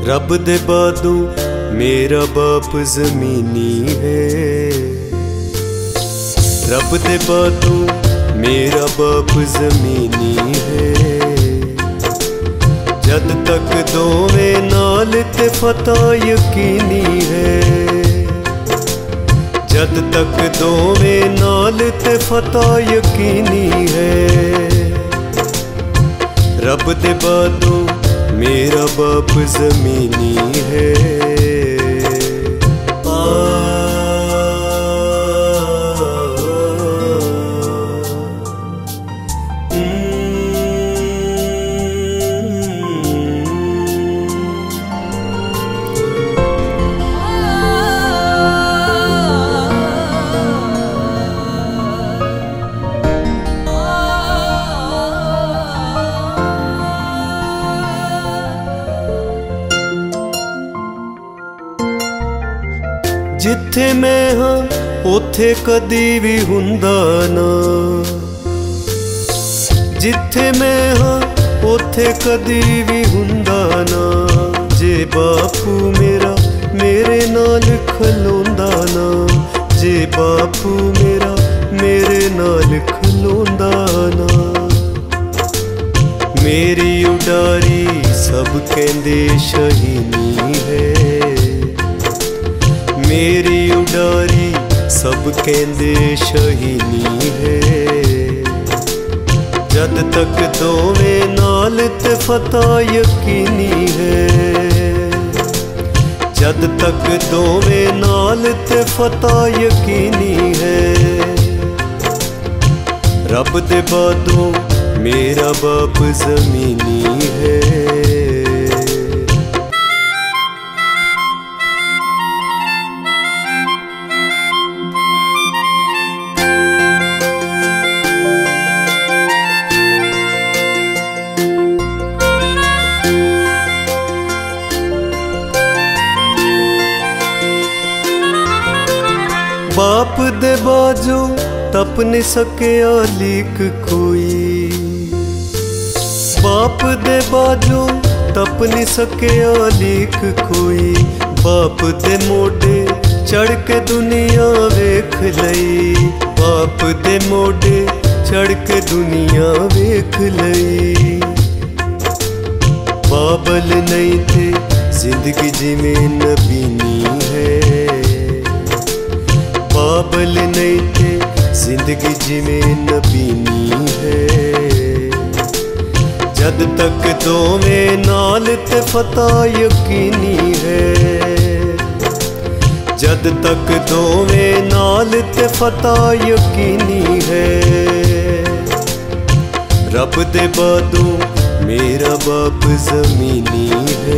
रब दे बादू मेरा बाप जमीनी है। रब दे बादू मेरा बाप जमीनी है। जद तक दोवें नाल ते फतह यकीनी है। जद तक दोवें नाल ते फतह यकीनी है। रब दे बादू मेरा बाप जमीनी है। जिथे मैं हाँ उथे कदी भी हुंदा ना। जिथे मैं हाँ उथे कदी भी हुंदा ना। जे बापू मेरा मेरे नाल खलोंदा ना। जे बापू मेरा मेरे नाल खलोंदा ना। मेरी उडारी सब कहंदे शहीनी है। मेरी उडारी सब कहंदे शहीनी है। जद तक दोवें नाल ते फतह यकीनी है। जद तक दोवें नाल ते फतह यकीनी है। रब दे बादू मेरा बाप जमीनी है। बाप दे बाजू टप नहीं सकिया लीक कोई। बाप दे बाजू टप नहीं सकिया लीक कोई। बाप दे मोडे चढ़ के दुनिया वेख लई। बाप दे मोडे चढ़ के दुनिया वेख लई। बाबल नहीं थे जिंदगी जिमें नबीनी है। बाबल नहीं थे जिंदगी जिमें नबीनी है। जद तक दोवें नाल ते फतह यकीनी है। जद तक दोवें नाल ते फतह यकीनी है। रब दे बादू मेरा बाप जमीनी है।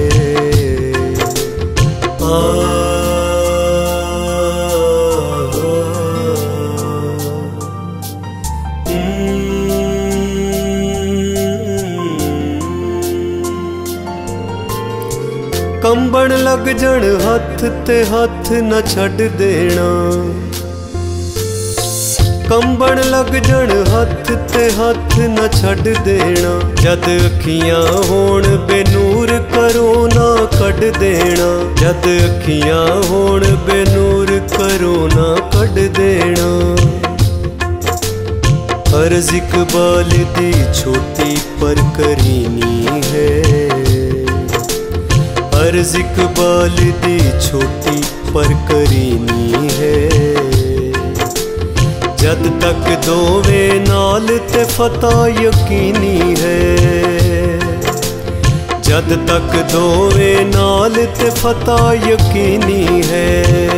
कंबण लग जण हथ ते हथ न छड़ देना। कंबण लग जण हथ ते हथ न छड़ देना। जद अखियां होण बेनूर करो ना कढ देना। जद अखियां होण बेनूर करो ना कढ देना। अर्ज़ इकबाल दी छोटी पर करीनी है। अर्ज़ इकबाल दी छोटी पर करीनी है। जद तक दोवें नाल ते फतह यकीनी है। जद तक दोवें नाल ते फतह यकीनी है।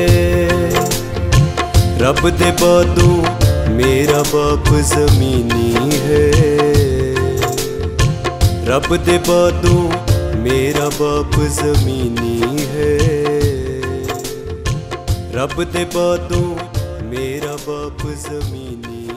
रब दे बादू मेरा बाप जमीनी है। रब दे बादू मेरा बाप जमीनी है। रब दे बादू मेरा बाप जमीनी